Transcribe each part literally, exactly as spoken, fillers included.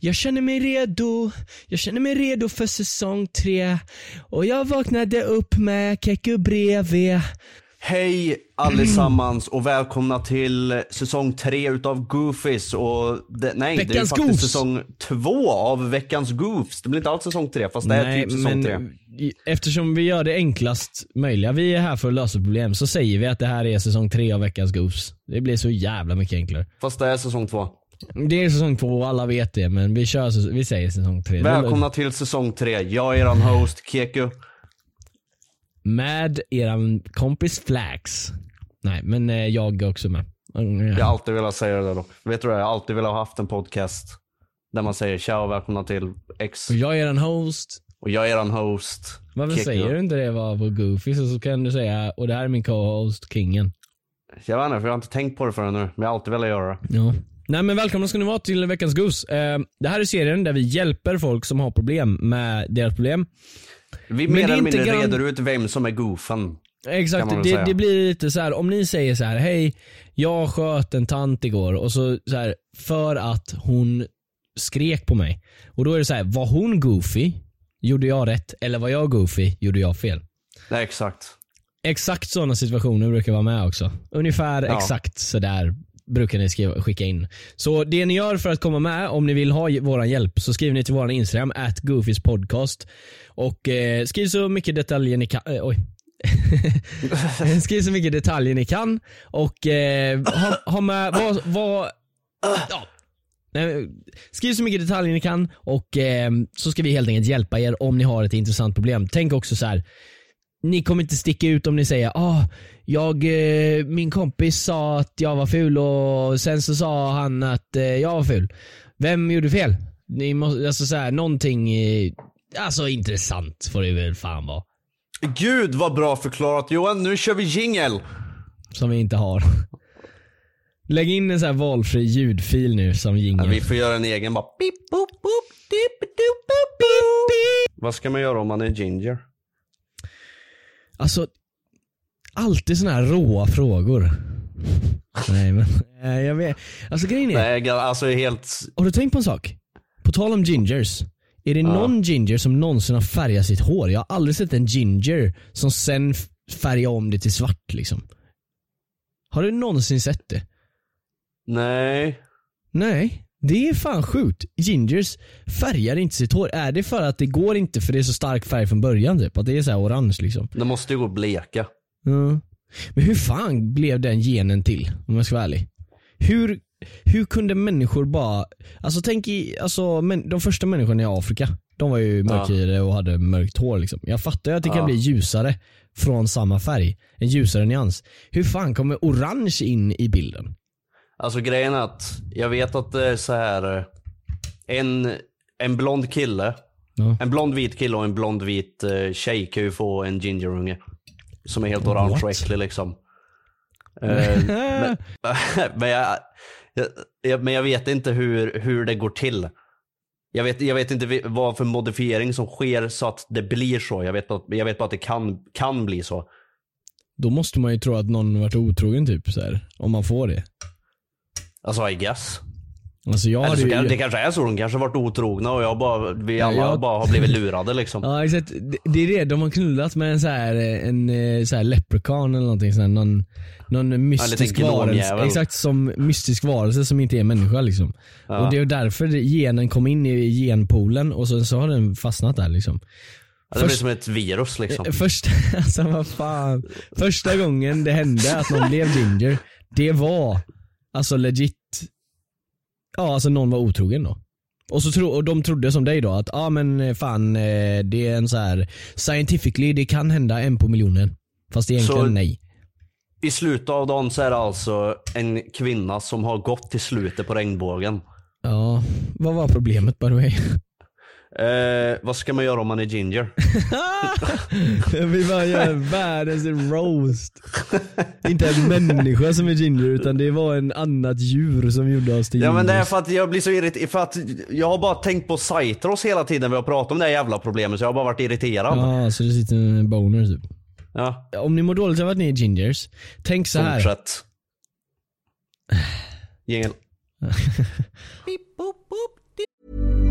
Jag känner mig redo. Jag känner mig redo för säsong tre. Och jag vaknade upp med Keku bredvid. Hej allesammans och välkomna till säsong tre utav Goofies och det, nej, Veckans det är faktiskt Goofs. säsong två av Veckans Goofs. Det blir inte alls säsong tre, fast det är Nej, typ säsong men tre. eftersom vi gör det enklast möjliga, vi är här för att lösa problem, så säger vi att det här är säsong tre av Veckans Goofs. Det blir så jävla mycket enklare. Fast det är säsong två. Det är säsong två och alla vet det, men vi kör, vi säger säsong tre. Välkomna till säsong tre. Jag är eran host Keku. Med eran kompis Flax. Nej, men eh, jag är också med. Mm, Jag har alltid velat säga det dock. Vet du det? Jag har alltid velat ha haft en podcast där man säger tja och välkomna till X. Och jag är en host. Och jag är eran host Varför Keku. säger du inte det var på Goofy, så, så kan du säga och det här är min co-host Kingen. Jag vet inte, för jag har inte tänkt på det förrän nu. Men jag har alltid velat göra det. Ja. Nej, men välkomna ska ni vara till Veckans Goofs. Eh, det här är serien där vi hjälper folk som har problem med deras problem. Vi Men mer det är eller mindre inte gran- reder ut vem som är goofen. Exakt, kan man väl det, säga. det blir lite så här. Om ni säger så här: hej, jag sköt en tant igår, och så, så här, för att hon skrek på mig. Och då är det så här: var hon goofy? Gjorde jag rätt? Eller var jag goofy? Gjorde jag fel? Nej, exakt. Exakt sådana situationer brukar vara med också. Ungefär Ja. exakt så där brukar ni skriva, skicka in. Så det ni gör för att komma med, om ni vill ha våran hjälp, så skriver ni till våran Instagram at Goofys podcast. Och eh, skriv så mycket detaljer ni kan. Eh, oj. Skriv så mycket detaljer ni kan. Och eh, ha, ha med vad, vad ja. Nej, skriv så mycket detaljer ni kan. Och eh, så ska vi helt enkelt hjälpa er om ni har ett intressant problem. Tänk också så här: ni kommer inte sticka ut om ni säger ah, jag, eh, min kompis sa att jag var ful och sen så sa han att eh, jag var ful. Vem gjorde fel? Ni måste, alltså så här, någonting eh, alltså intressant får det väl fan vara. Gud vad bra förklarat Johan, nu kör vi jingle. Som vi inte har. Lägg in en så här valfri ljudfil nu som jingle. Ja, vi får göra en egen bara beep, boop, boop, dip, doop, boop, boop. Vad ska man göra om man är ginger? Alltså, alltid såna här råa frågor. Nej men, eh, jag vet. Alltså grejen är, Nej, alltså helt... har du tänkt på en sak? På tal om gingers. Är det Ja. någon ginger som någonsin har färgat sitt hår? Jag har aldrig sett en ginger som sen f- färgar om det till svart liksom. Har du någonsin sett det? Nej. Nej, det är fan sjukt. Gingers färgar inte sitt hår. Är det för att det går inte för det är så stark färg från början typ? Att det är så här orange liksom? Det måste ju gå att bleka. Ja. Men hur fan blev den genen till, om jag ska vara ärlig? Hur, hur kunde människor bara... Alltså tänk i, alltså, men, de första människorna i Afrika, de var ju mörkhyade och hade mörkt hår liksom. Jag fattar ju att det kan Ja. bli ljusare från samma färg. En ljusare nyans. Hur fan kommer orange in i bilden? Alltså grejen är att jag vet att det är så här eh, en, en blond kille, Ja. en blond vit kille och en blond vit eh, tjej kan ju få en gingerunge som är helt orange What? och äcklig liksom. Eh, men, men, jag, jag, jag, men jag vet inte hur, hur det går till. Jag vet, jag vet inte vi- vad för modifiering som sker så att det blir så. Jag vet, att, jag vet bara att det kan, kan bli så. Då måste man ju tro att någon varit otrogen typ så här, om man får det. Alltså I guess. Alltså jag Eller hade så ju... kan, det kanske är så, de kanske har varit otrogna och jag bara, vi Ja, alla jag- bara har blivit lurade liksom. Ja exakt, det, det är det, de har knullat med en så här, en eh, så här leprechaun eller någonting så här, någon, någon mystisk liten varelse, gnomjävel. exakt, som mystisk varelse som inte är människa liksom. Ja. Och det är därför genen kom in i genpoolen och så, så har den fastnat där liksom. Det blir Först- som ett virus liksom. Första, alltså vad fan, första gången det hände att någon blev ginger, det var alltså legit, ja alltså någon var otrogen då. Och, så tro, och de trodde som dig då att ja ah, men fan eh, det är en så här scientifically det kan hända en på miljonen. Fast egentligen Så- nej. I slutet av dagen så är det alltså en kvinna som har gått till slutet på regnbågen. Ja, vad var problemet by the way? Eh, vad ska man göra om man är ginger? Vi bara gör världens roast. Inte en människa som är ginger utan det var en annat djur som gjorde oss till Ja men det är gingers. för att jag blir så irriterad, för att jag har bara tänkt på Cytros hela tiden när vi har pratat om det här jävla problemet, så jag har bara varit irriterad. Ja, så det sitter en boner typ. Ja, Om ni mår dåligt av att ni är gingers, tänk så här. fortsätt. Jingel.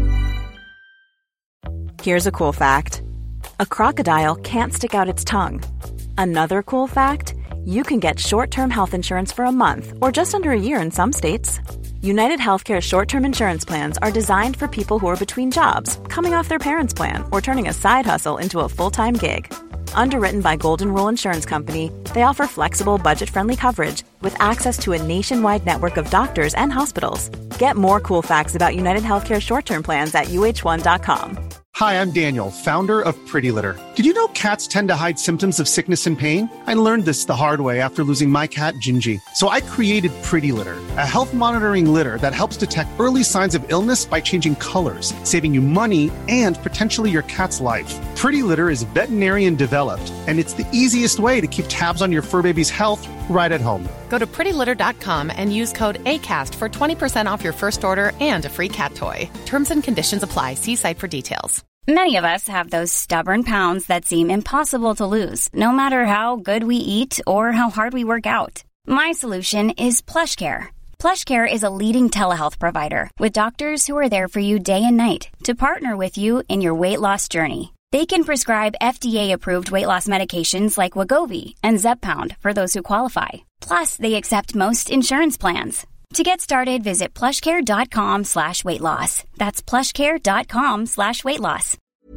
Here's a cool fact. A crocodile can't stick out its tongue. Another cool fact, you can get short-term health insurance for a month or just under a year in some states. United Healthcare short-term insurance plans are designed for people who are between jobs, coming off their parents' plan, or turning a side hustle into a full-time gig. Underwritten by Golden Rule Insurance Company, they offer flexible, budget-friendly coverage with access to a nationwide network of doctors and hospitals. Get more cool facts about United Healthcare short-term plans at U H one dot com. Hi, I'm Daniel, founder of Pretty Litter. Did you know cats tend to hide symptoms of sickness and pain? I learned this the hard way after losing my cat, Gingy. So I created Pretty Litter, a health monitoring litter that helps detect early signs of illness by changing colors, saving you money and potentially your cat's life. Pretty Litter is veterinarian developed, and it's the easiest way to keep tabs on your fur baby's health right at home. Go to pretty litter dot com and use code ACAST for twenty percent off your first order and a free cat toy. Terms and conditions apply. See site for details. Many of us have those stubborn pounds that seem impossible to lose, no matter how good we eat or how hard we work out. My solution is PlushCare. PlushCare is a leading telehealth provider with doctors who are there for you day and night to partner with you in your weight loss journey. They can prescribe F D A-approved weight loss medications like Wegovy and Zepbound for those who qualify. Plus, they accept most insurance plans. To get started, visit plushcare.com slash weight loss. That's plushcare.com slash weight loss.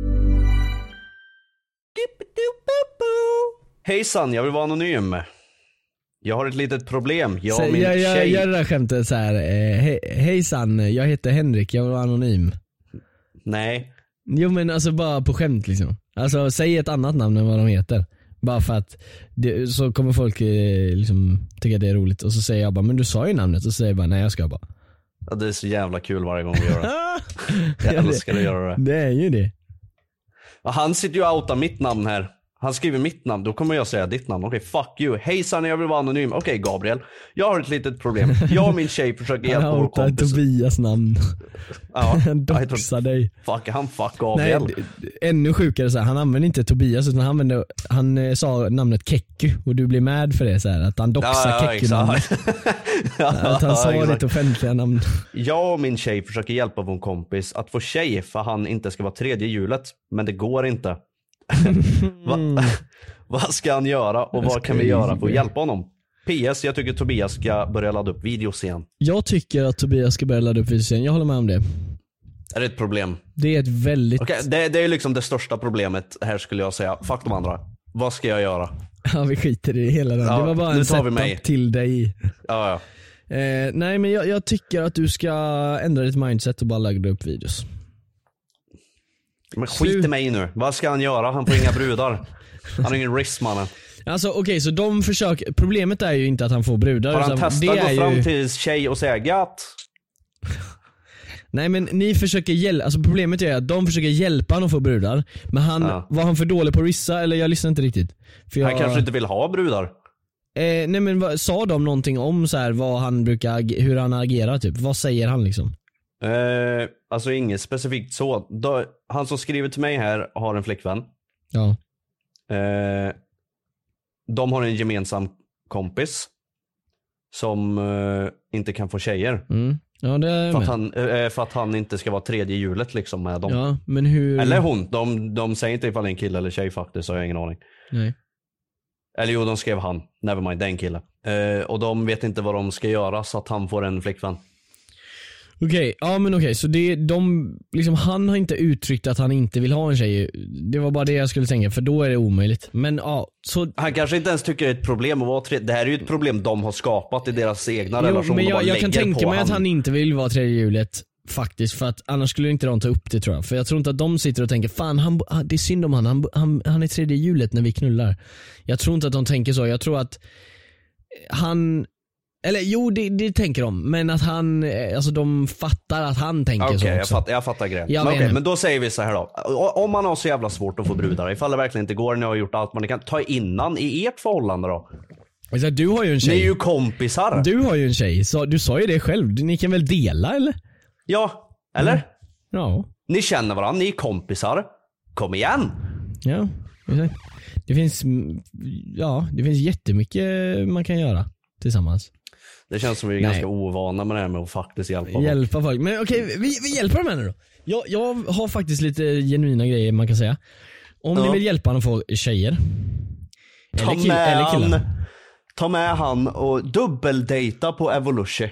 Hejsan, jag vill vara anonym. Jag har ett litet problem. Jag och min jag, jag, tjej... Jag gör det där skämtet så här. Eh, he, hejsan, jag heter Henrik, jag vill vara anonym. Nej. Jo men alltså bara på skämt liksom. Alltså säg ett annat namn än vad de heter. Bara för att det, så kommer folk eh, liksom tycka det är roligt. Och så säger jag bara, men du sa ju namnet. Och så säger jag bara, nej jag ska bara. Ja, det är så jävla kul varje gång vi gör det. Jag älskar att göra det. Det är ju det. Ja, han sitter ju och outar mitt namn här. Han skriver mitt namn, då kommer jag säga ditt namn. Okej, okay, fuck you. Hejsan, jag vill vara anonym. Okej, okay, Gabriel. Jag har ett litet problem. Jag och min tjej försöker hjälpa vår kompis. Tobias namn. Ja, han doxar dig. Fuck, han fuck Gabriel. Nej, ännu sjukare så här. Han använder inte Tobias utan han använde, han eh, sa namnet Kekku och du blir mad för det så här, att han doxar ja, ja, Kekku-namnet. Ja, att han sa ja, ditt offentliga namn. Jag och min tjej försöker hjälpa vår kompis att få tjej för han inte ska vara tredje hjulet, men det går inte. Va, vad ska han göra och vad kan vi göra för att hjälpa honom? P S, jag tycker Tobias ska börja ladda upp videos igen. Jag tycker att Tobias ska börja ladda upp videos igen. Jag håller med om det. Är det ett problem? Det är ett väldigt... Okej, okay, det, det är liksom det största problemet här skulle jag säga. Fuck de andra. Vad ska jag göra? Ja, vi skiter i hela den. Ja, det var bara en setup till dig. Ja, ja. Eh, nej, men jag, jag tycker att du ska ändra ditt mindset och bara ladda upp videos. Men skit i mig nu. Vad ska han göra? Han får inga brudar. Han har ingen risk, mannen. Alltså okej, okay, så de försöker. Problemet är ju inte att han får brudar. Har han testat att gå ju... fram till tjej och säga gatt? Nej men ni försöker hjälpa. Alltså problemet är att de försöker hjälpa honom att få brudar. Men han, ja. Var han för dålig på rissa? Eller jag lyssnar inte riktigt för jag... Han kanske inte vill ha brudar. eh, Nej men vad, sa de någonting om så här, vad han brukar, hur han agerar typ? Vad säger han liksom? Eh, alltså inget specifikt så. Då, han som skriver till mig här har en flickvän. Ja. Eh, de har en gemensam kompis som eh, inte kan få tjejer. Mm. Ja, det är för, att han, eh, för att han inte ska vara tredje hjulet liksom med dem. Ja, men hur... Eller hon. De, de säger inte ifall det är en kille eller tjej faktiskt, så jag har ingen aning. Nej. Eller jo, de skrev han. Nevermind, det är en kille. Eh, och de vet inte vad de ska göra så att han får en flickvän. Okej, okay, ja men okej, okay. Så det, de, liksom, han har inte uttryckt att han inte vill ha en tjej. Det var bara det jag skulle tänka, för då är det omöjligt. Men ja, så... Han kanske inte ens tycker det är ett problem att vara tredje. Det här är ju ett problem de har skapat i deras egna jo, relation. Men jag, jag kan tänka mig han. att han inte vill vara tredje hjulet faktiskt, för att annars skulle inte de ta upp det, tror jag. För jag tror inte att de sitter och tänker, fan han, det är synd om han, han, han, han är tredje hjulet när vi knullar. Jag tror inte att de tänker så. Jag tror att han... Eller jo, det, det tänker de. Men att han, alltså de fattar att han tänker okay, så också. Okej, jag fattar, jag fattar grejen. Men, okay, men då säger vi så här då. Om man har så jävla svårt att få brudar, ifall det verkligen inte går, ni har gjort allt man kan, ta innan i ert förhållande då. Alltså, du har ju en tjej. Ni är ju kompisar. Du har ju en tjej, så du sa ju det själv. Ni kan väl dela, eller? Ja, eller? Mm. Ja. Ni känner varandra, ni är kompisar. Kom igen. Ja, det finns, ja, det finns jättemycket man kan göra tillsammans. Det känns som vi är Nej. ganska ovana med det här med att faktiskt hjälpa. Hjälpa folk. Men okej, vi, vi hjälper dem här nu då. Jag, jag har faktiskt lite genuina grejer man kan säga. Om Ja. ni vill hjälpa honom få tjejer. Ta Eller, kill, med eller killar. han, ta med han och dubbeldejta på Evolution.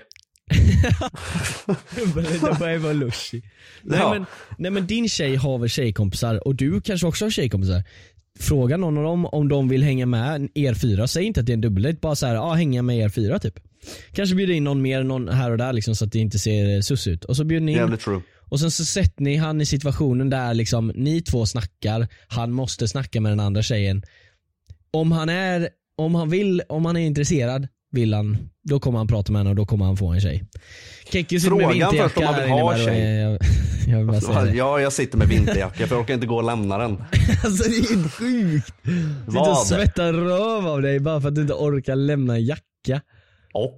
Det bara var lushy. Nej, Ja. men, nej men din tjej har väl tjejkompisar och du kanske också har tjejkompisar. Fråga någon av dem om de vill hänga med er fyra. Säg inte att det är en dubbeldejt, bara så här, ja, hänga med er fyra typ. Kanske bjuda in någon mer, någon här och där liksom, så att det inte ser sus ut. Och så bjuder ni in. Jävligt true. Och sen så sätter ni han i situationen där liksom ni två snackar, han måste snacka med den andra tjejen. Om han är, om han vill, om han är intresserad, vill han, då kommer han prata med henne och då kommer han få en tjej. Kekki sitter med Frågan vinterjacka först om han vill här inne ha bara och- tjej. Jag, jag vill bara säga det. Ja, jag sitter med vinterjacka för jag orkar inte gå och lämna den. Alltså det är helt sjukt. Sitter och Vad? svettar röv av dig bara för att du inte orkar lämna en jacka. Och?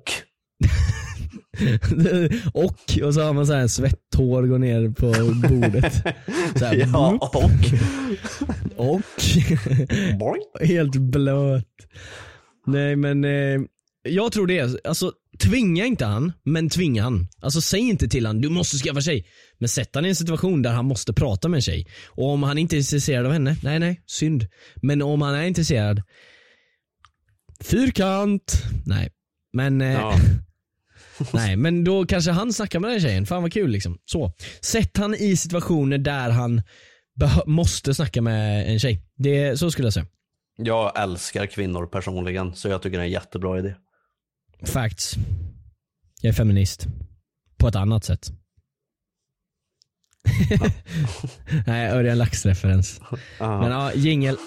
och, och så har man så här en svetthår går ner på bordet. Så här, Ja, och? och Boing. helt blöt. Nej men eh, jag tror det är, alltså tvinga inte han, men tvinga han. Alltså säg inte till han, du måste skaffa tjej. Men sätt han i en situation där han måste prata med en tjej. Och om han inte är intresserad av henne, nej nej, synd. Men om han är intresserad, fyrkant. Nej, men eh, Ja. nej, men då kanske han snackar med den tjejen. Fan vad kul liksom. Så, sätt han i situationer där han beh- måste snacka med en tjej. Det, så skulle jag säga. Jag älskar kvinnor personligen, så jag tycker det är en jättebra idé. Facts. Jag är feminist. På ett annat sätt. Nej, Örjan Lax-referens. Aha. Men ja, jingel.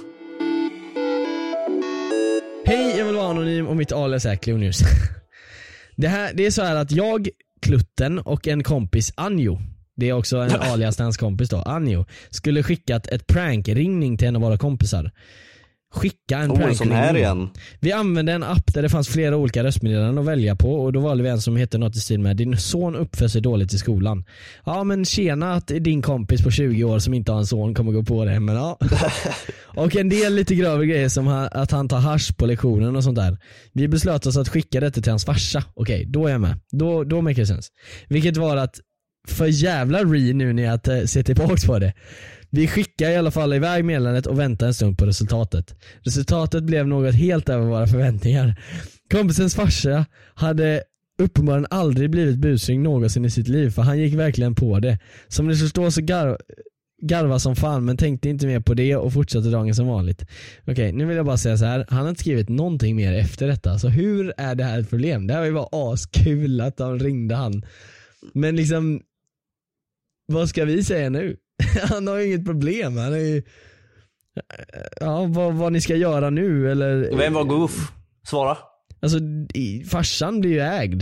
Hej, jag vill vara anonym och mitt alias är Clue News. Det, här, det är så här att jag, Klutten och en kompis, Anjo, det är också en alias till hans kompis då, Anjo, skulle skickat ett prankringning till en av våra kompisar. Skicka en Oh, en sån här prankringning. igen. Vi använde en app där det fanns flera olika röstmeddelanden att välja på och då valde vi en som heter något i stil med: din son uppför sig dåligt i skolan. Ja men tjena att din kompis på tjugo år som inte har en son kommer gå på det, men ja. Och en del lite grövre grejer som ha, att han tar hasch på lektionen och sånt där. Vi beslöt oss att skicka detta till hans farsa. Okej, då är jag med. Då, då make it sense. Vilket var att för jävla re nu när jag uh, ser tillbaks på det. Vi skickar i alla fall iväg meddelandet och väntar en stund på resultatet. Resultatet blev något helt över våra förväntningar. Kompisens farsa hade uppenbarligen aldrig blivit busring någonsin i sitt liv, för han gick verkligen på det. Som ni förstår så gar garva som fan, men tänkte inte mer på det och fortsatte dagen som vanligt. Okej, nu vill jag bara säga så här. Han har inte skrivit någonting mer efter detta. Så hur är det här ett problem? Det här var ju bara askul att de ringde han. Men liksom, vad ska vi säga nu? Han har ju inget problem. Han är ju, ja, vad, vad ni ska göra nu eller. Vem var goof? Svara. Alltså i, farsan blir ju ägd.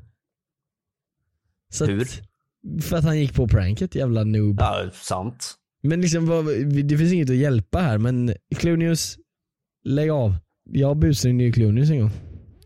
Så Hur? Att, för att han gick på pranket, jävla noob. Ja, sant. Men liksom vad, det finns inget att hjälpa här. Men Clue News, lägg av. Jag busringde ju Clue News en gång.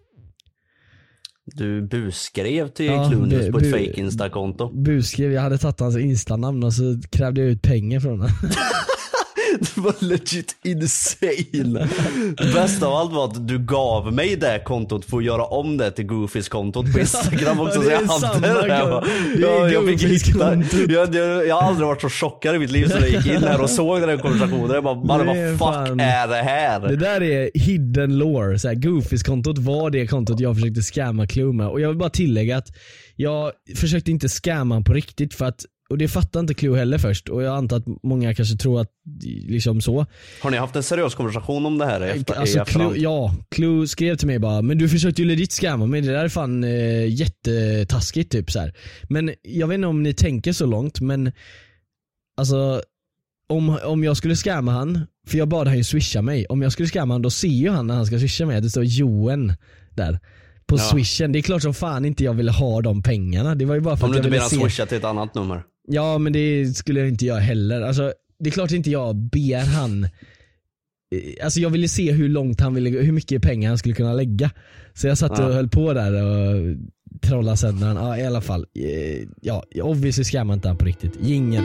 Du busskrev till Ja, Clue News bu- på ett bu- fake Insta-konto. Busskrev, jag hade tagit hans Insta-namn och så krävde jag ut pengar från honom. Det var legit insane. Det bästa av allt var att du gav mig det kontot för att göra om det till Goofys kontot på Instagram också. Ja, Så det är jag hade samma det. Jag, konto. bara, Det är ja, jag fick Goofys hitta. konto. Jag, jag, jag har aldrig varit så chockad i mitt liv som jag gick in här och såg den här konversationen. Jag bara, bara Det är vad fuck fan- är det här? Det där är hidden lore. Så här, Goofys kontot var det kontot jag försökte scamma Clue med. Och jag vill bara tillägga att jag försökte inte scamma på riktigt, för att, och det fattar inte Clue heller först. Och jag antar att många kanske tror att liksom så. Har ni haft en seriös konversation om det här i efter, Alltså i efterhand? Clue, ja, Clue skrev till mig bara, men du försökte ju legit scamma mig, det där är fan eh, jättetaskigt typ så här. Men jag vet inte om ni tänker så långt, men alltså om, om jag skulle scamma han, för jag bad han ju swisha mig, om jag skulle scamma han då ser ju han när han ska swisha mig att det står Joen där på Ja. swishen. Det är klart som fan inte jag ville ha de pengarna. Det var ju bara för Om att du jag inte ville ber se. han swisha till ett annat nummer. Ja, men det skulle jag inte göra heller. Alltså, det är klart inte jag ber han. Alltså jag ville se hur långt han ville, hur mycket pengar han skulle kunna lägga. Så jag satt och Ja. höll på där och trolla sönder han. Ja, i alla fall. Eh, Ja, obviously scammar inte han på riktigt. Ingen.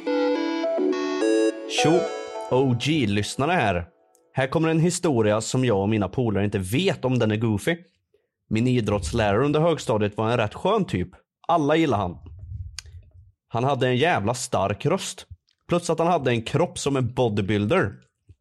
Tjo, O G-lyssnare här. Här kommer en historia som jag och mina polare inte vet om den är goofy. Min idrottslärare under högstadiet var en rätt skön typ. Alla gillade han. Han hade en jävla stark röst. Plus att han hade en kropp som en bodybuilder.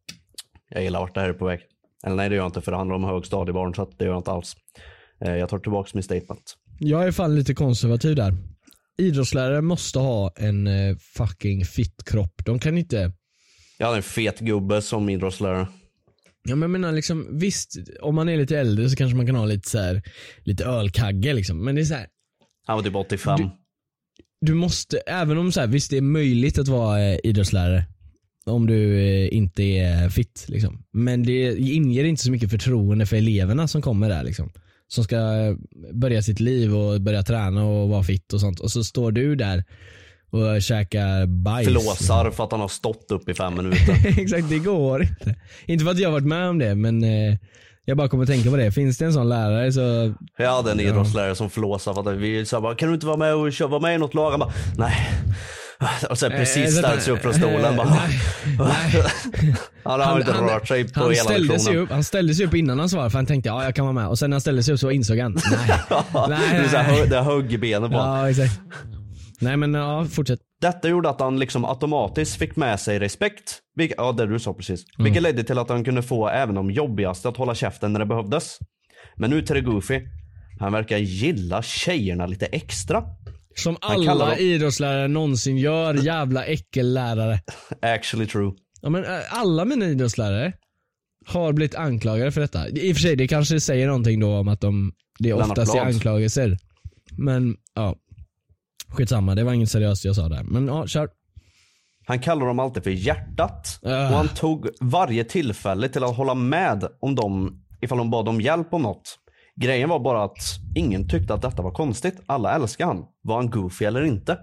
Jag gillar vart det här är på väg. Eller nej, det gör jag inte, för det handlar om högstadiebarn, så att det gör jag inte alls. Jag tar tillbaka min statement. Jag är fan lite konservativ där. Idrottslärare måste ha en uh, fucking fit kropp. De kan inte... Jag hade en fet gubbe som idrottslärare. Ja, men jag menar liksom, visst, om man är lite äldre så kanske man kan ha lite så här, lite ölkagge liksom. Men det är så här, han var typ åttiofem. Du, du måste, även om så här, visst det är möjligt att vara eh, idrottslärare om du eh, inte är fit liksom. Men det inger inte så mycket förtroende för eleverna som kommer där liksom. Som ska börja sitt liv och börja träna och vara fit och sånt. Och så står du där och käkar bajs. Flåsar för att han har stått upp i fem minuter. Exakt, det går inte. Inte för att jag har varit med om det, men eh, jag bara kommer att tänka på det. Finns det en sån lärare så... Jag hade en ja. idrottslärare som flåsar för att vi sa bara, kan du inte vara med och köra, vara med i något lag? Han bara, nej. Och sen precis ställde sig upp från stolen. Bara, nej, nej. Han har inte han, rört sig på han hela ställde sig lektionen. upp, Han ställde sig upp innan han svarade, för han tänkte, ja jag kan vara med. Och sen när han ställde sig upp så insåg han, nej. nej, det är så här, det högg i benen på. Ja, exakt. Nej men ja, fortsätt. Detta gjorde att han liksom automatiskt fick med sig respekt. Vilket, ja, det du sa precis. Mm. Vilket ledde till att han kunde få även de jobbigaste att hålla käften när det behövdes. Men nu till det Goofy. Han verkar gilla tjejerna lite extra. Som alla dem... idrottslärare någonsin gör, jävla äckellärare. Actually true. Ja, men alla mina idrottslärare har blivit anklagade för detta. I och för sig, det kanske säger någonting då om att de, det är oftast är anklagelser. Men ja, skitsamma, det var inget seriöst jag sa där. Men ja, kör. Han kallar dem alltid för hjärtat. Uh. Och han tog varje tillfälle till att hålla med om dem ifall de bad om hjälp om något. Grejen var bara att ingen tyckte att detta var konstigt. Alla älskar han. Var han goofy eller inte?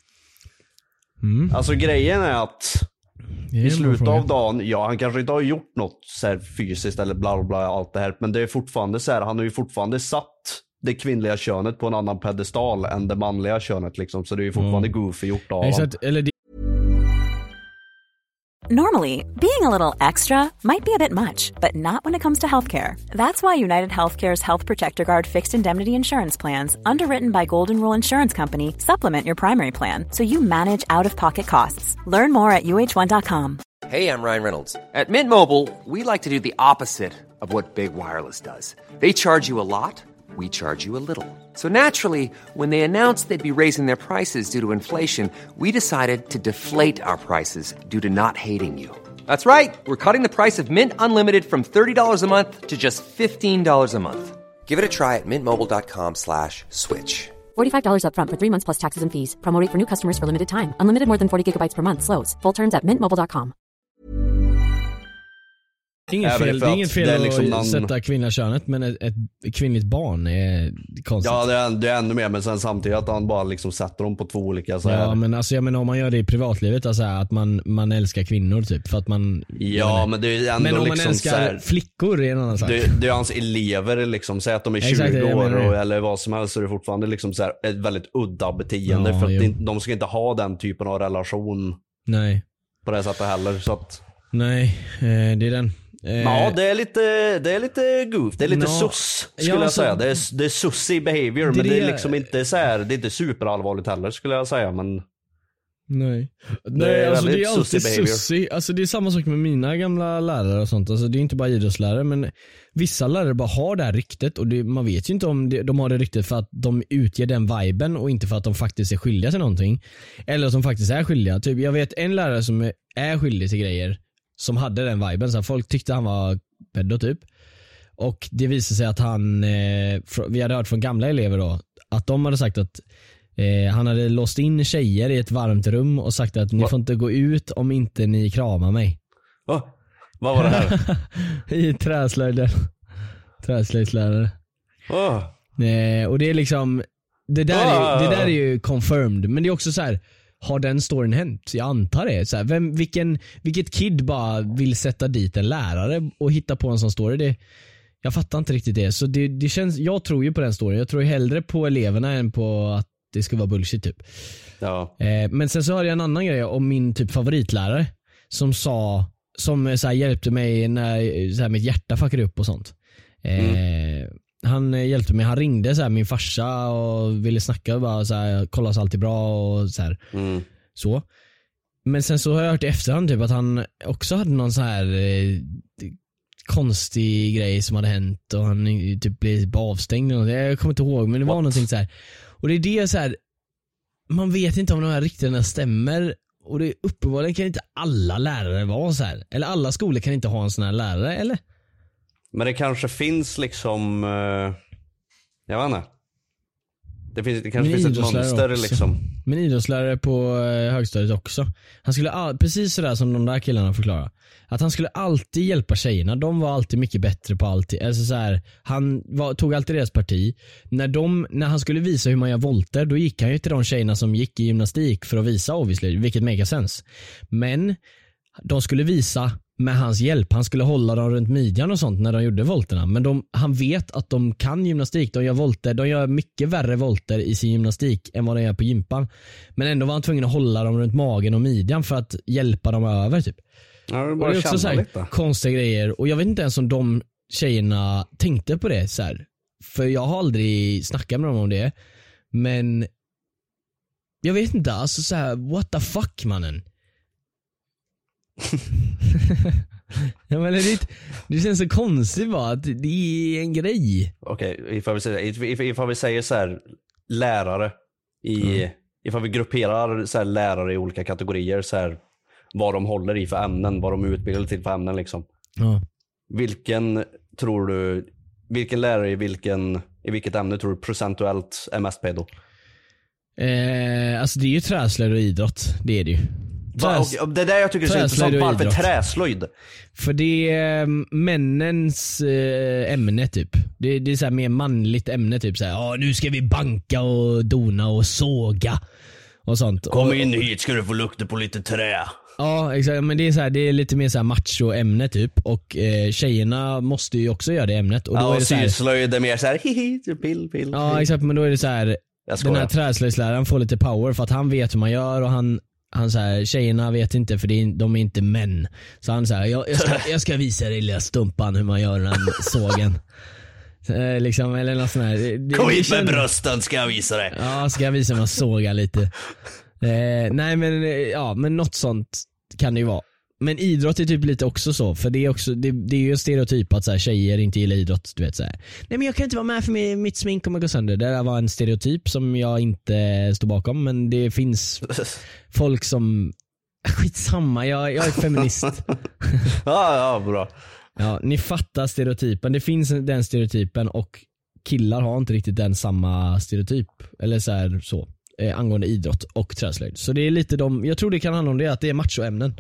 Mm. Alltså grejen är att är i slutet av dagen, ja han kanske inte har gjort något så här fysiskt eller bla bla bla allt det här. Men det är fortfarande så här, han har ju fortfarande satt det kvinnliga könet på en annan pedestal än det manliga könet liksom. Så det är ju fortfarande mm. goofy gjort av Exakt, eller det... Normally, being a little extra might be a bit much, but not when it comes to healthcare. That's why United Healthcare's Health Protector Guard fixed indemnity insurance plans, underwritten by Golden Rule Insurance Company, supplement your primary plan so you manage out-of-pocket costs. Learn more at U H one dot com. Hey, I'm Ryan Reynolds. At Mint Mobile, we like to do the opposite of what Big Wireless does. They charge you a lot. We charge you a little. So naturally, when they announced they'd be raising their prices due to inflation, we decided to deflate our prices due to not hating you. That's right. We're cutting the price of Mint Unlimited from thirty dollars a month to just fifteen dollars a month. Give it a try at mintmobile.com slash switch. forty-five dollars up front for three months plus taxes and fees. Promo rate for new customers for limited time. Unlimited more than forty gigabytes per month. Slows full terms at mint mobile dot com. Det är inget fel, det är inget fel liksom att någon... sätta kvinnliga könet, men ett, ett kvinnligt barn är konstigt. Ja, det är, det är ännu mer, men sen samtidigt att han bara liksom sätter dem på två olika så här. Ja, men alltså jag menar om man gör det i privatlivet, alltså att man, man älskar kvinnor typ, för att man... Ja, men det är ändå men om liksom man älskar så här, flickor är en annan sak. Det, det är hans elever liksom, säg att de är tjugo Exakt, år och, eller vad som helst, så är det fortfarande liksom så här, ett väldigt udda beteende, ja, för att jo. de, de ska inte ha den typen av relation. Nej. På det sättet heller, så att... Nej, eh, det är den. Ja, det är lite det är lite goof, det är lite no. sus skulle ja, jag säga. Det är det är sussy behavior, det men det är liksom inte så här, det är inte superallvarligt heller skulle jag säga, men nej. Nej, är alltså det är alltid sussy. Alltså det är samma sak med mina gamla lärare och sånt. Alltså det är inte bara idrottslärare, men vissa lärare bara har det här ryktet, och det, man vet ju inte om det, de har det ryktet för att de utger den viben och inte för att de faktiskt är skyldiga till någonting, eller som faktiskt är skyldiga. Typ jag vet en lärare som är, är skyldig till grejer, som hade den viben, så folk tyckte han var pedo typ. Och det visade sig att han eh, fr- vi hade hört från gamla elever då, att de hade sagt att eh, han hade låst in tjejer i ett varmt rum och sagt att ni Va? får inte gå ut om inte ni kramar mig. Va? Vad var det här? I träslöjder. Träslöjdslärare. Oh. Eh, och det är liksom det där, oh. är, det där är ju confirmed, men det är också så här. Har den storyn hänt? Jag antar det. Så här, vem, vilken, vilket kid bara vill sätta dit en lärare och hitta på en sån story? Det, jag fattar inte riktigt det. Så det, det känns, jag tror ju på den storyn. Jag tror hellre på eleverna än på att det ska vara bullshit typ. Ja. Eh, men sen så hade jag en annan grej om min typ favoritlärare som sa, som så här, hjälpte mig när så här, mitt hjärta fuckade upp och sånt. Eh, mm. han hjälpte mig, han ringde så här, min farsa och ville snacka och bara så här, kolla så allt är bra och så här. Mm. Så. Men sen så har jag hört i efterhand typ att han också hade någon så här eh, konstig grej som hade hänt och han typ blev avstängd eller något. Jag kommer inte ihåg, men det var What? någonting så här. Och det är det så här, man vet inte om de här ryktena stämmer och det är uppenbarligen kan inte alla lärare vara så här. Eller alla skolor kan inte ha en sån här lärare, eller? Men det kanske finns liksom uh, jag vet inte. Det, finns, det kanske Min finns ett monster också. liksom. Min idrottslärare på högstadiet också. Han skulle all, precis sådär som de där killarna förklarar. Att han skulle alltid hjälpa tjejerna. De var alltid mycket bättre på allt. Alltså så här, han var, tog alltid deras parti. När, de, när han skulle visa hur man gör volter, då gick han ju till de tjejerna som gick i gymnastik för att visa obviously, vilket make sense. Men de skulle visa med hans hjälp. Han skulle hålla dem runt midjan och sånt när de gjorde volterna. Men de, han vet att de kan gymnastik. De gör volter. De gör mycket värre volter i sin gymnastik än vad de gör på gympan. Men ändå var han tvungen att hålla dem runt magen och midjan för att hjälpa dem över typ. Ja, det, och det är också så här konstiga grejer. Och jag vet inte ens om de tjejerna tänkte på det så här. För jag har aldrig snackat med dem om det. Men jag vet inte, alltså så här, what the fuck mannen. Ja, men det, det känns så konstigt bara att det är en grej. Okej, okay, ifall vi säger, if, ifall vi säger så här, lärare i, mm. ifall vi grupperar så här, lärare i olika kategorier så här, vad de håller i för ämnen, vad de är utbildade till för ämnen liksom. Ja. Vilken tror du, vilken lärare i vilken i vilket ämne tror du procentuellt är mest pedo? Eh, alltså det är ju träslöjd och idrott, det är det ju. Träs, det är där jag tycker det är så intressant. Varför träslöjd? För det är männens äh, ämne typ. Det, det är så här mer manligt ämne typ så här, ja nu ska vi banka och dona och såga och sånt. Kom och, in hit ska du få lukta på lite trä. Ja exakt, men det är så här, det är lite mer så här macho ämne typ och eh, tjejerna måste ju också göra det ämnet och då ja, och är det så här, syslöjd är mer så här hihi pill pill. Ja exakt, men då är det så här, den här träslöjdsläraren får lite power för att han vet hur man gör och han Han så här, tjejerna vet inte för det är, de är inte män. Så han så här, jag, jag, ska, jag ska visa dig lilla stumpan hur man gör den sågen. Eh, liksom, eller något sån här. Det, Kom hit med brösten ska jag visa dig. Ja, ska jag visa hur man sågar lite. Eh, nej men, ja, men något sånt kan det ju vara. Men idrott är typ lite också så. För det är, också, det, det är ju en stereotyp att så här, tjejer inte gillar idrott. Du vet, så här. Nej men jag kan inte vara med för mig, mitt smink kommer gå sönder. Det där var en stereotyp som jag inte står bakom. Men det finns folk som skitsamma, jag, jag är feminist. Ja, ja, bra. Ja, ni fattar stereotypen. Det finns den stereotypen och killar har inte riktigt den samma stereotyp. Eller så här, så. Eh, angående idrott och träslöjd. Så det är lite de, jag tror det kan handla om det, att det är machoämnen.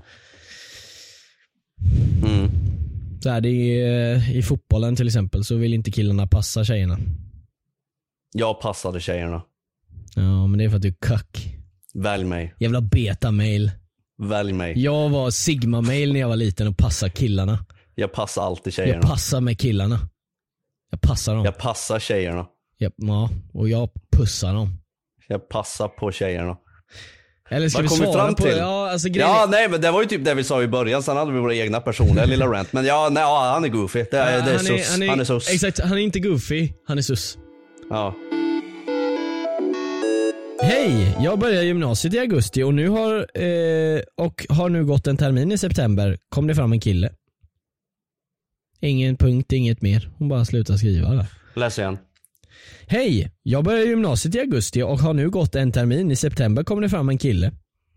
Mm. Så här, det är, i fotbollen till exempel så vill inte killarna passa tjejerna. Jag passade tjejerna. Ja, men det är för att du är kack. Välj mig. Jävla beta-mail. Välj mig. Jag var sigma-mail när jag var liten och passade killarna. Jag passar alltid tjejerna. Jag passar med killarna. Jag passar dem. Jag passar tjejerna. Ja, ja, och jag pussar dem. Jag passar på tjejerna. Eller ska Vad vi kommer svara fram på till? Ja, alltså, ja, nej men det var ju typ det vi sa i början. Sen hade vi våra egna personer, lilla rant. Men ja, nej, ja, han är goofy. Det är, ja, det är han, sus. är, han, är, han är sus. Exakt, han är inte goofy. Han är sus. Ja. Hej, jag började gymnasiet i augusti och nu har eh, och har nu gått en termin i september. Kom det fram en kille. Ingen punkt, inget mer. Hon bara slutar skriva där. Läs igen. Hej, jag började gymnasiet i augusti och har nu gått en termin. I september kom det fram en kille.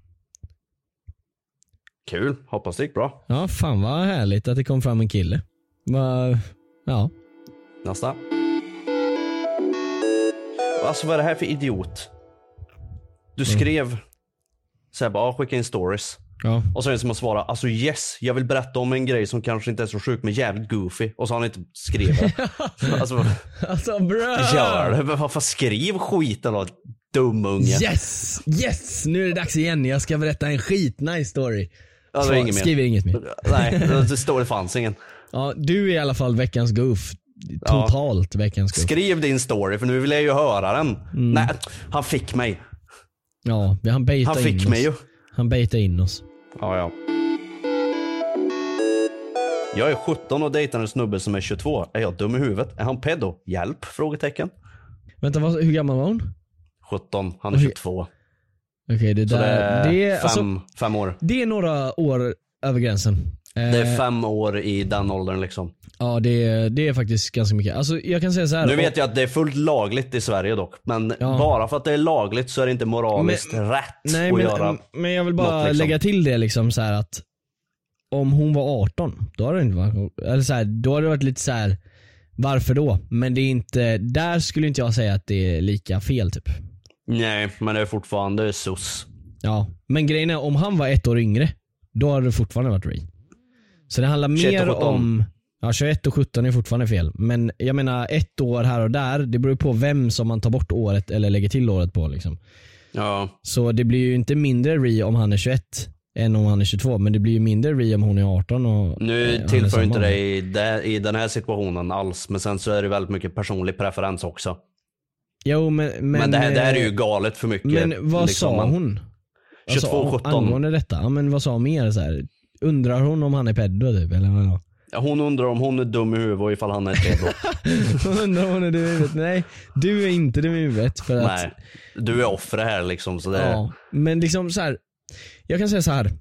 Kul, hoppas det gick bra. Ja, fan vad härligt att det kom fram en kille. Va, ja. Nästa. Alltså vad är det här för idiot? Du skrev mm. så här bara, skicka in stories. Ja. Och så är det som att svara, alltså yes, jag vill berätta om en grej som kanske inte är så sjuk men jävligt goofy. Och så har han inte skrivit. alltså, alltså bra. Gör det, men varför skriv skiten då, dum unge. Yes, yes, nu är det dags igen. Jag ska berätta en skitnice story. Alltså, så, skriver inget mer. Nej, det står det fanns ingen. Ja, du är i alla fall veckans goof. Totalt ja. Veckans goof. Skriv din story för nu vill jag ju höra den. Mm. Nej, han fick mig. Ja, han baitade in oss. Han fick mig ju. Han baitade in oss. Ja, ja. Jag är sjutton och dejtar en snubbe som är tjugotvå. Är jag dum i huvudet? Är han pedo? Hjälp? Frågetecken. Vänta, vad, hur gammal var hon? sjutton, han är tjugotvå. Okej, okay, det där... Så det är, det är fem, alltså, fem år. Det är några år över gränsen. Det är fem år i den åldern liksom. Ja, det är, det är faktiskt ganska mycket. Alltså jag kan säga så här. Nu vet jag att det är fullt lagligt i Sverige dock. Men ja. bara för att det är lagligt så är det inte moraliskt men, rätt nej, att men, göra. Men jag vill bara något, liksom. lägga till det liksom så här att om hon var arton, då hade det inte varit, eller så här, då hade det varit lite så här. Varför då? Men det är inte, där skulle inte jag säga att det är lika fel typ. Nej, men det är fortfarande sus. Ja, men grejen är om han var ett år yngre, då hade det fortfarande varit Ray. Så det handlar mer om, ja tjugoett och sjutton är fortfarande fel. Men jag menar ett år här och där, det beror på vem som man tar bort året eller lägger till året på liksom. Ja. Så det blir ju inte mindre Ray om han är tjugoett än om han är tjugotvå, men det blir ju mindre Ray om hon är arton och nu eh, tillför inte det i, det i den här situationen alls, men sen så är det väldigt mycket personlig preferens också. Jo, men men, men det, här, det här är ju galet för mycket. Men vad liksom, sa hon? tjugotvå sjutton Alltså, angående detta, ja men vad sa hon mer så här? Undrar hon om han är pedo typ eller vad? Ja, hon undrar om hon är dum i huvudet och ifall han är pedo. Hon undrar om hon är dum i huvudet. Nej, du är inte dum i huvudet för att nej, du är offre här liksom så det är... Ja, men liksom så här. Jag kan säga så här.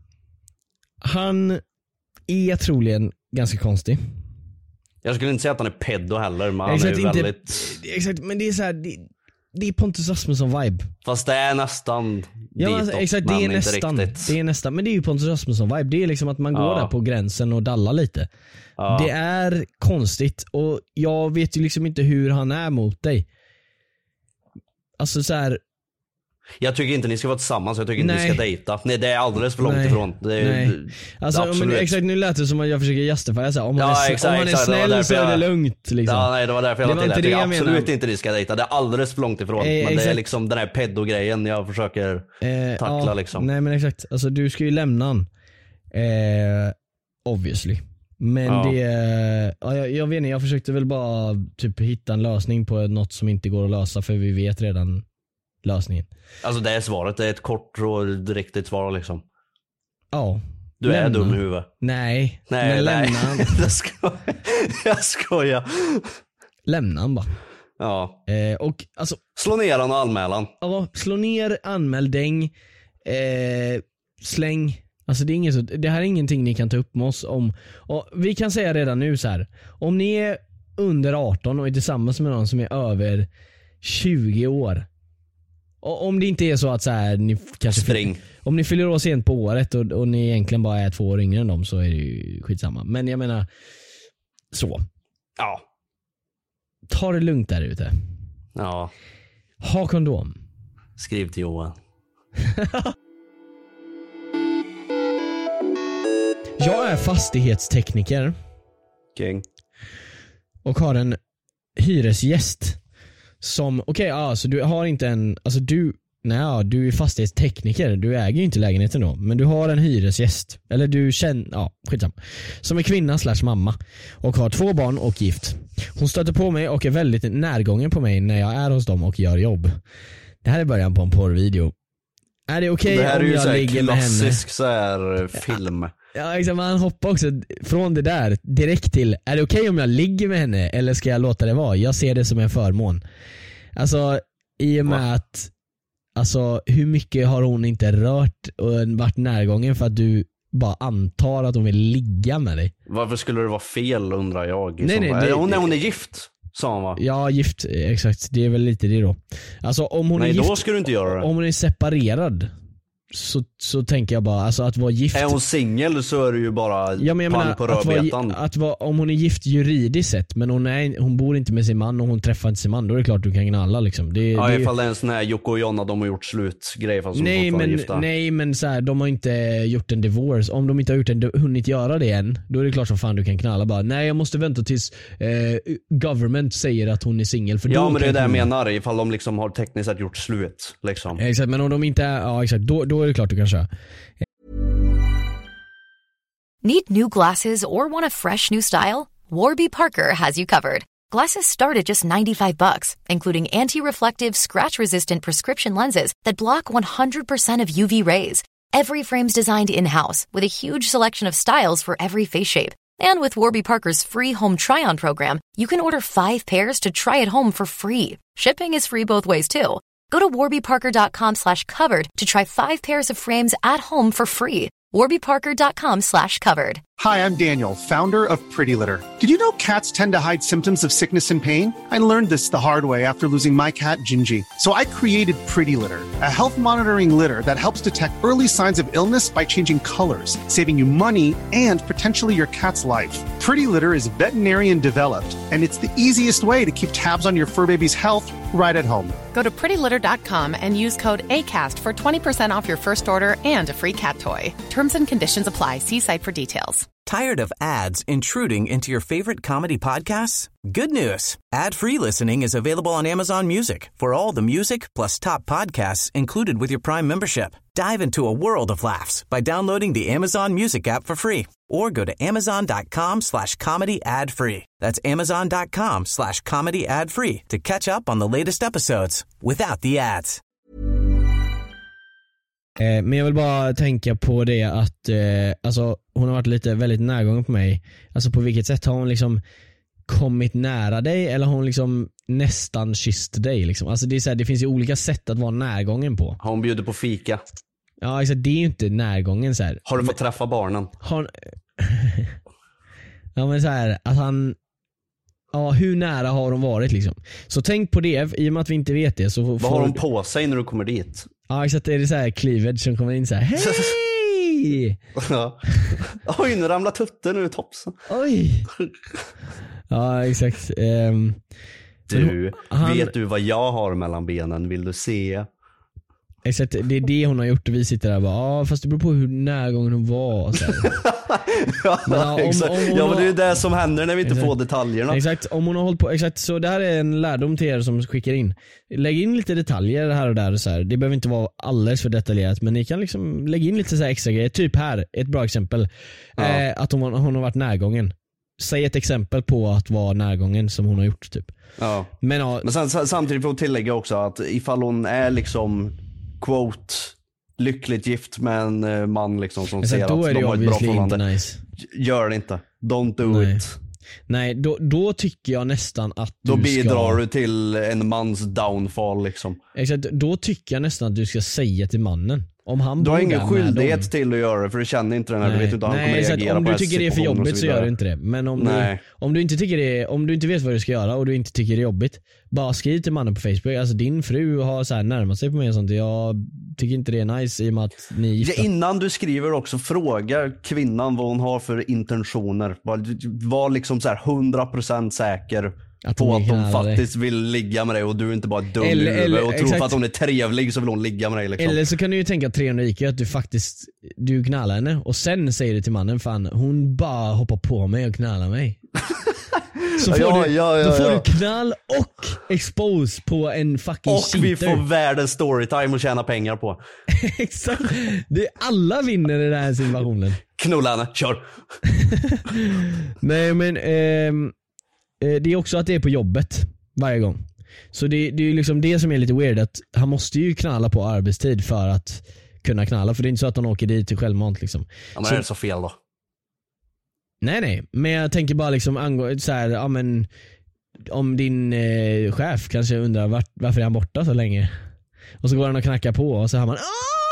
Han är troligen ganska konstig. Jag skulle inte säga att han är pedo heller, men exakt, han är ju inte, väldigt... Exakt, men det är så här, det, det är Pontus Rasmusson vibe. Fast det är nästan ja, ditåt, alltså, exakt, det är nästan riktigt. det är nästan, men det är ju Pontus Rasmusson vibe. Det är liksom att man går ja. där på gränsen och dallar lite. Ja. Det är konstigt och jag vet ju liksom inte hur han är mot dig. Alltså så här. Jag tycker inte ni ska vara tillsammans, jag tycker inte nej. ni ska dejta. Nej, det är alldeles för långt nej. ifrån. Det är, nej. Alltså, absolut. men exakt, nu lät det som att jag försöker justify så här, om, ja, han är, exakt, om han är exakt, snäll så är det lugnt liksom. Ja, nej, det var därför jag det var till. Jag tycker absolut inte ni ska dejta. Det är alldeles för långt ifrån. Eh, men exakt. Det är liksom den här pedo-grejen jag försöker eh, tackla ja, liksom. Nej men exakt, alltså du ska ju lämna han. Eh, obviously. Men ja. det, ja, jag, jag vet inte, jag försökte väl bara typ hitta en lösning på något som inte går att lösa för vi vet redan lösningen. Alltså det är svaret, det är ett kort och riktigt svar liksom. Ja. Du lämna. Är dum i huvudet. Nej, nej, men nej. lämna han. jag, skojar. jag skojar. Lämna han bara. Ja. Eh, och alltså. Slå ner han och anmälan. Ja, slå ner, anmäl, däng, eh, släng. Alltså det är inget så, det här är ingenting ni kan ta upp med oss om. Och vi kan säga redan nu så här. Om ni är under arton och är tillsammans med någon som är över tjugo år. Och om det inte är så att så här, ni kanske Spring. Om ni fyller år sent på året och, och ni egentligen bara är två år yngre än dem så är det ju skitsamma. Men jag menar så. Ja. Ta det lugnt där ute. Ja. Ha kondom. Skriv till Johan. Jag är fastighetstekniker. King. Och har en hyresgäst som, okej, okay, ja, så du har inte en, alltså du, nej, du är fastighetstekniker, du äger ju inte lägenheten då, men du har en hyresgäst, eller du känner, ja, skitsam, som är kvinna slash mamma och har två barn och gift. Hon stöter på mig och är väldigt närgången på mig när jag är hos dem och gör jobb. Det här är början på en porrvideo. Är det okej okay om jag ligger med henne? Det här är ju klassisk så här film. Ja, exakt, man hoppar också från det där direkt till, är det okej okay om jag ligger med henne eller ska jag låta det vara? Jag ser det som en förmån. Alltså, i och med Va? att alltså, hur mycket har hon inte rört och varit närgången för att du bara antar att hon vill ligga med dig? Varför skulle det vara fel, undrar jag? Nej, nej, det, hon, är, hon är gift, sa hon va? Ja, gift, exakt. Det är väl lite det då. Alltså, om hon nej, är gift, då ska du inte göra det. Om hon är separerad Så, så tänker jag bara, alltså att vara gift. Är hon singel så är det ju bara ja, men jag pang menar, på att rödbetan. vara, att vara, om hon är gift juridiskt sett, men hon, är, hon bor inte med sin man och hon träffar inte sin man, då är det klart du kan gnalla liksom. Det, ja, det, ifall det är en sån här Jocke och Jonna, de har gjort slut grej fast nej, de men, gifta. nej men så här, de har inte gjort en divorce. Om de inte har gjort en, hunnit göra det än, då är det klart som fan du kan knalla bara. Nej, jag måste vänta tills eh, government säger att hon är singel. Ja, men det är det jag menar, ifall de liksom har tekniskt sett gjort slut liksom. Exakt, men om de inte är, ja exakt, då, då är det klart du kan köra. Need new glasses or want a fresh new style? Warby Parker has you covered. Glasses start at just ninety-five bucks, including anti-reflective, scratch-resistant prescription lenses that block one hundred percent of U V rays. Every frame's designed in-house with a huge selection of styles for every face shape. And with Warby Parker's free home try-on program, you can order five pairs to try at home for free. Shipping is free both ways too. Go to warbyparker.com slash covered to try five pairs of frames at home for free. warbyparker.com slash covered. Hi, I'm Daniel, founder of Pretty Litter. Did you know cats tend to hide symptoms of sickness and pain? I learned this the hard way after losing my cat, Gingy. So I created Pretty Litter, a health monitoring litter that helps detect early signs of illness by changing colors, saving you money and potentially your cat's life. Pretty Litter is veterinarian developed, and it's the easiest way to keep tabs on your fur baby's health right at home. Go to pretty litter dot com and use code ACAST for twenty percent off your first order and a free cat toy. Terms and conditions apply. See site for details. Tired of ads intruding into your favorite comedy podcasts? Good news. Ad-free listening is available on Amazon Music for all the music plus top podcasts included with your Prime membership. Dive into a world of laughs by downloading the Amazon Music app for free or go to amazon.com slash comedy ad free. That's amazon.com slash comedy ad free to catch up on the latest episodes without the ads. Eh, men jag vill bara tänka på det att eh, alltså, hon har varit lite väldigt närgången på mig. Alltså på vilket sätt har hon liksom kommit nära dig eller har hon liksom nästan kysst dig liksom? Alltså det är så här, det finns ju olika sätt att vara närgången på. Har hon bjuder på fika? Ja, exakt, det är ju inte närgången så här. Har du fått träffa barnen? Har ja men så här att han ja, hur nära har de varit liksom? Så tänk på det, i och med att vi inte vet det så vad får har de på sig när du kommer dit? Ja, exakt, det är det så här cleavage som kommer in så här. Hej! Ja. Oj, nu ramlar tutten ur topsen. Oj. Ja, exakt. Um, du, han, vet du vad jag har mellan benen? Vill du se? Exakt, det är det hon har gjort och vi sitter där och bara, ja fast det beror på hur närgången hon var så ja, men, ja, om, exakt. Om ja, men det är ju det som händer när vi inte exakt. får detaljerna. Exakt, om hon har hållit på, exakt, så det här är en lärdom till er som skickar in. Lägg in lite detaljer här och där och så här. Det behöver inte vara alldeles för detaljerat, men ni kan liksom lägga in lite så här extra grejer. Typ här, ett bra exempel. Ja. Eh, att hon, hon har varit närgången. Säg ett exempel på att vara närgången som hon har gjort typ. Ja. Men, ja, men sen, samtidigt får hon tillägga också att ifall hon är liksom quote lyckligt gift med en man liksom som ser att de har ett bra förhållande. Nice. Gör det inte. Don't do Nej. it. Nej, då, då tycker jag nästan att du Då bidrar ska... du till en mans downfall liksom. Exakt, då tycker jag nästan att du ska säga till mannen. Om han du har ingen dem... skyldighet till att göra det, för du känner inte den här. Nej. Du vet inte hur han Nej, kommer exakt. reagera om på du tycker det är för jobbigt så gör du inte det. Men om du, om du inte tycker det, om du inte vet vad du ska göra och du inte tycker det är jobbigt, bara skriv till mannen på Facebook. Alltså din fru har så här närmat sig på mig och sånt. Jag tycker inte det är nice i och med att ni är gifta. Ja, innan du skriver också, fråga kvinnan vad hon har för intentioner. Var, var liksom så här hundra procent säker att på att hon faktiskt dig. vill ligga med dig och du är inte bara dum eller, eller, och tror för att hon är trevlig så vill hon ligga med dig liksom. Eller så kan du ju tänka trehundra I Q att du faktiskt du knallar henne och sen säger du till mannen, fan hon bara hoppar på mig och knallar mig. Så får, ja, du, ja, ja, då får ja. du knall och expose på en fucking och cheater. Och vi får världens storytime och tjäna pengar på. Exakt. Det, alla vinner i den här situationen. Knulla henne, kör. Nej men ehm, det är också att det är på jobbet varje gång. Så det, det är ju liksom det som är lite weird, att han måste ju knalla på arbetstid för att kunna knalla, för det är inte så att han åker dit till självmant liksom. Ja, men så, är det så fel då? Nej nej, men jag tänker bara liksom angå, så här, ja men om din eh, chef kanske undrar vart, varför är han borta så länge, och så går han och knackar på och så har man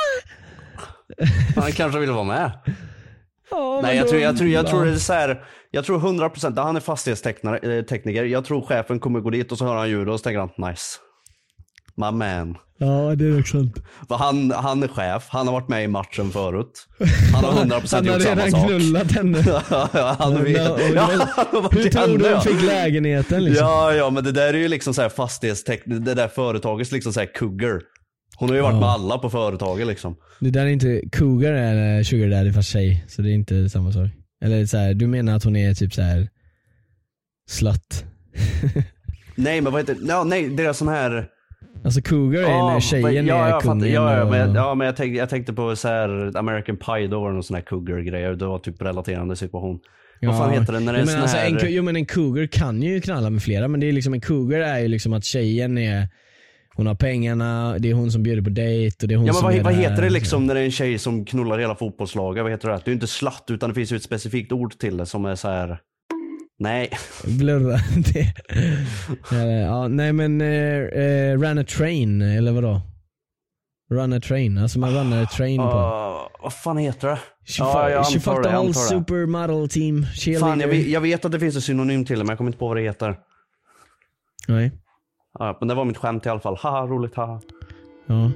han kanske vill vara med. Oh, Nej, jag tror, jag tror, jag tror det är så här, jag tror hundra procent, han är fastighetstekniker. Jag tror chefen kommer gå dit och så hör han ljud och så tänker han, nice. My man. Ja, det är också sant. För han, han är chef, han har varit med i matchen förut. Han har hundra procent gjort samma sak. Han har redan knullat henne. Ja, han vet. Ja, hur tror du han fick lägenheten liksom? Ja, ja, men det där är ju liksom så här fastighetstekniker, det där företagets liksom så här cougar. Hon har ju varit ja. med alla på företaget liksom. Det där är inte cougar eller sugar daddy fast tjej, så det är inte samma sak. Eller så här, du menar att hon är typ så här slut? Nej, men vad heter det? No, nej, det är sån här. Alltså cougar är ja, när tjejen ja, är kungen. Ja, ja, och... men, ja, men jag tänkte, jag tänkte på så här American Pie, då var det någon sån här cougar-grejer. Det var typ relaterande situation. Ja. Vad fan heter det när det är sån alltså, här... en, jo, men en cougar kan ju knalla med flera, men det är liksom en cougar är ju liksom att tjejen är hon har pengarna, det är hon som bjuder på dejt och det är hon ja, men som vad, är vad heter det där. liksom när det är en tjej som knullar hela fotbollslaget? Vad heter det? Det är ju inte slatt, utan det finns ju ett specifikt ord till det som är så här. Nej. Blurra det. Ja, nej men uh, uh, run a train, eller vadå? Run a train, alltså man runnar ett train på. Uh, vad fan heter det? She, ja, jag she fucked the whole supermodel team. Fan, jag vet, jag vet att det finns en synonym till det, men jag kommer inte på vad det heter. Nej. Ja, men det var mitt skämt i alla fall. Haha, roligt, haha. Ja.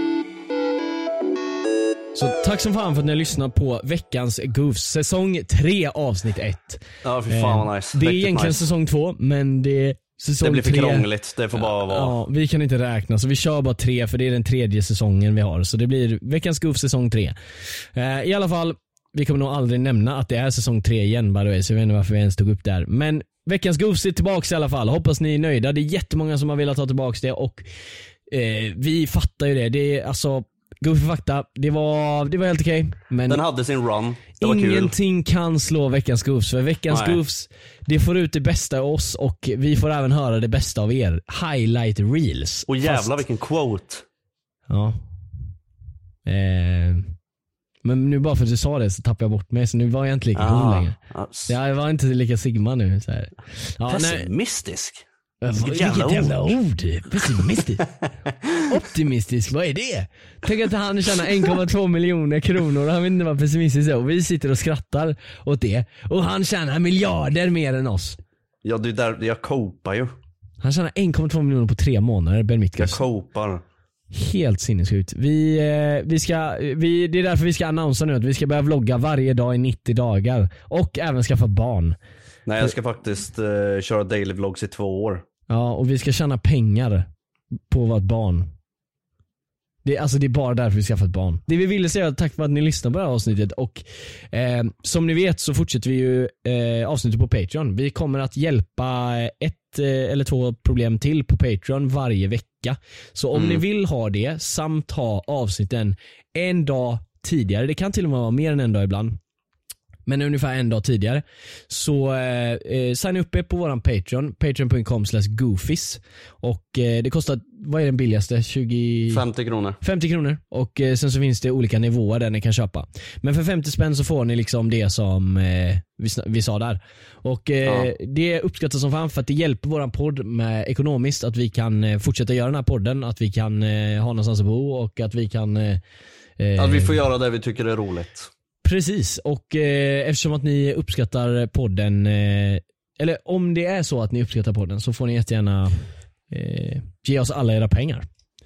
Så tack som fan för att ni har lyssnat på veckans Goofs säsong tre avsnitt ett. Ja, för fan vad nice. Det är Riktigt egentligen nice. säsong två, men det är säsong Det blir för tre. krångligt, det får bara vara. Ja, vi kan inte räkna så vi kör bara tre för det är den tredje säsongen vi har. Så det blir veckans Goofs säsong tre. Eh, I alla fall, vi kommer nog aldrig nämna att det är säsong tre igen by the way, så jag vet inte varför vi ens tog upp där. Men veckans Goofs är tillbaka i alla fall. Hoppas ni är nöjda. Det är jättemånga som har velat ta tillbaka det och eh, vi fattar ju det. Det är alltså Goofy fakta, det var, det var helt okej. Men den hade sin run. Det var ingenting kul. Kan slå veckans Goofs. För veckans Nej. Goofs, det får ut det bästa av oss och vi får även höra det bästa av er. Highlight reels. Och jävlar Fast, vilken quote. ja. Eh, men nu bara för att du sa det så tappade jag bort mig. Så nu var jag inte lika cool längre. Alltså. Jag var inte lika Sigma nu så här. Ja, Pessimistisk. Vilket jävla, jävla ord. Pessimistisk. Optimistisk, vad är det? Tänk att han tjänar en komma två miljoner kronor och han vet inte vad pessimistisk är. Och vi sitter och skrattar åt det. Och han tjänar miljarder mer än oss. Ja, det är där jag kopar ju. Han tjänar en komma två miljoner på tre månader, Ben Mitkus. Jag kopar. Helt sinnessjukt. Vi, eh, vi ska, vi, det är därför vi ska annonsera nu att vi ska börja vlogga varje dag i nittio dagar. Och även skaffa barn. Nej, jag ska faktiskt uh, köra daily vlogs i två år. Ja, och vi ska tjäna pengar på att vara ett barn. Det, alltså det är bara därför vi ska få ett barn. Det vi ville säga, tack för att ni lyssnar på det här avsnittet. Och eh, som ni vet så fortsätter vi ju eh, avsnittet på Patreon. Vi kommer att hjälpa ett eh, eller två problem till på Patreon varje vecka. Så om mm. ni vill ha det samt ha avsnitten en dag tidigare, det kan till och med vara mer än en dag ibland, men ungefär en dag tidigare, så eh, signa upp er på våran Patreon, patreon dot com slash goofies. Och eh, det kostar, vad är den billigaste? tjugo femtio kronor. femtio kronor. Och eh, sen så finns det olika nivåer där ni kan köpa. Men för femtio spänn så får ni liksom det som eh, vi, vi sa där. Och eh, ja. Det uppskattas som fan för att det hjälper våran podd med ekonomiskt, att vi kan eh, fortsätta göra den här podden, att vi kan eh, ha någonstans att bo och att vi kan eh, att vi får göra det vi tycker är roligt. Precis, och eh, eftersom att ni uppskattar podden, eh, eller om det är så att ni uppskattar podden, så får ni jättegärna eh, ge oss alla era pengar.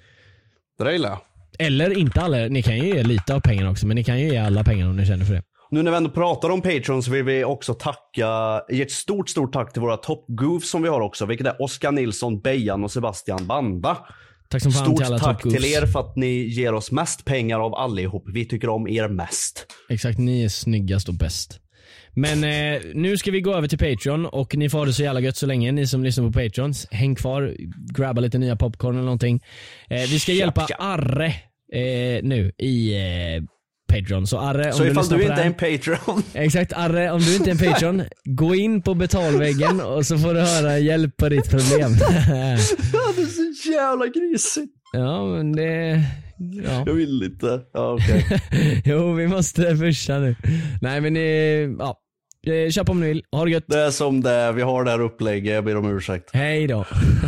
Det gillar jag. Eller inte alla, ni kan ju ge lite av pengarna också, men ni kan ju ge alla pengar om ni känner för det. Nu när vi ändå pratar om Patreon så vill vi också tacka, ge ett stort stort tack till våra top goofs som vi har också, vilket är Oskar Nilsson, Bejan och Sebastian Banda. Tack som fan Stort till alla tack top till er för att ni ger oss mest pengar av allihop. Vi tycker om er mest. Exakt, ni är snyggast och bäst. Men eh, nu ska vi gå över till Patreon och ni får ha det så jävla gött så länge, ni som lyssnar på Patreon. Häng kvar, grabba lite nya popcorn eller någonting. Eh, vi ska hjälpa Arre eh, nu i eh, Patreon. Så Arre, om så du ifall du inte är här, en Patreon. Exakt, Arre, om du inte är en Patreon, gå in på betalväggen och så får du höra hjälp på ditt problem. Ja, det är så jävla grisigt. Ja, men det... Ja. Jag vill inte. Ja, okej. Okay. Jo, vi måste pusha nu. Nej, men ja. Köp om ni vill. Ha det gött. Det är som det är. Vi har det här upplägget. Jag ber om ursäkt. Hej då.